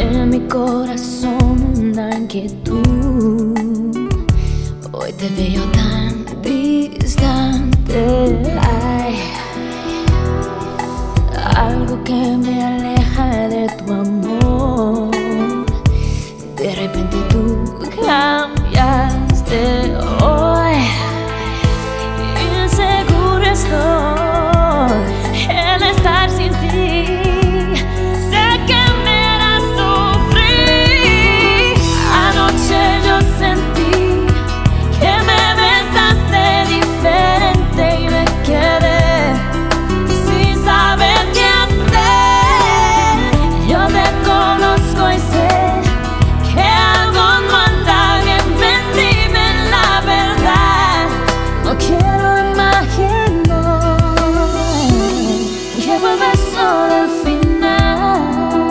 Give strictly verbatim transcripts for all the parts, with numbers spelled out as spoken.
en mi corazón una inquietud. Hoy te veo tan distante. Hay algo que me aleja de tu amor. De repente tú cambiaste hoy. Inseguro estoy en estar sin ti. Sé que me harás sufrir. Anoche yo sentí que me besaste diferente y me quedé sin saber qué hacer. Yo te conozco y sé que algo no anda bien. Ven, dime la verdad. No quiero imaginar que vuelve solo al final.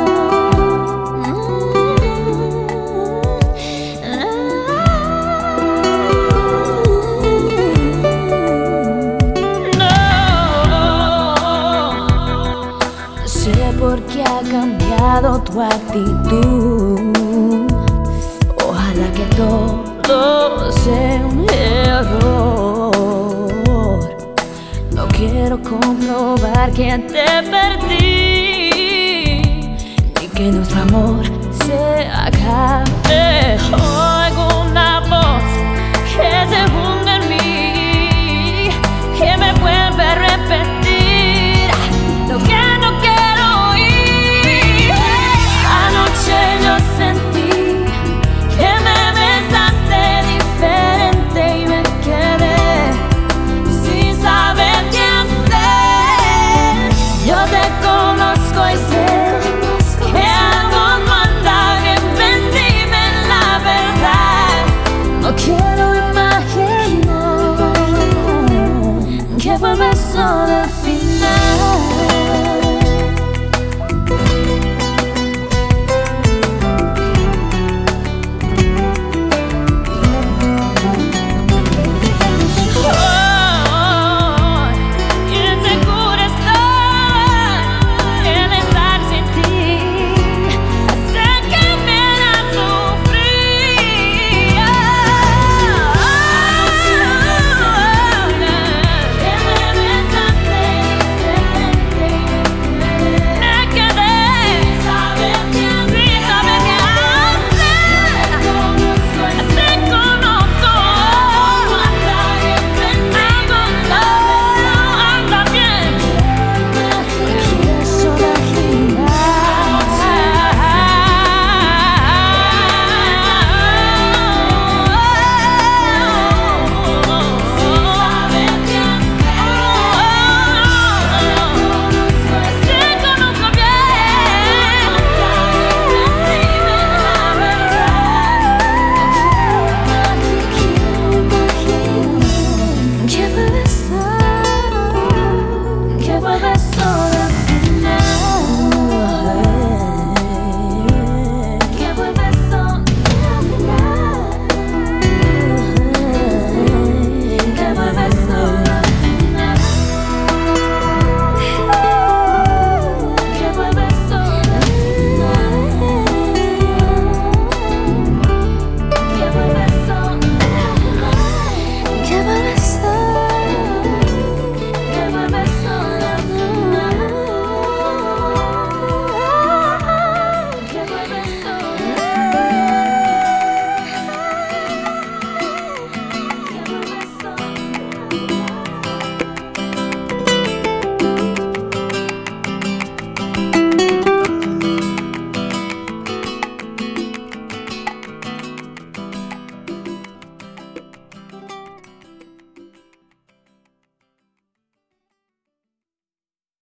No sé por qué ha cambiado tu actitud. Ojalá que todo sea un error. No quiero comprobar que te perdí, ni que nuestro amor se acabe hoy.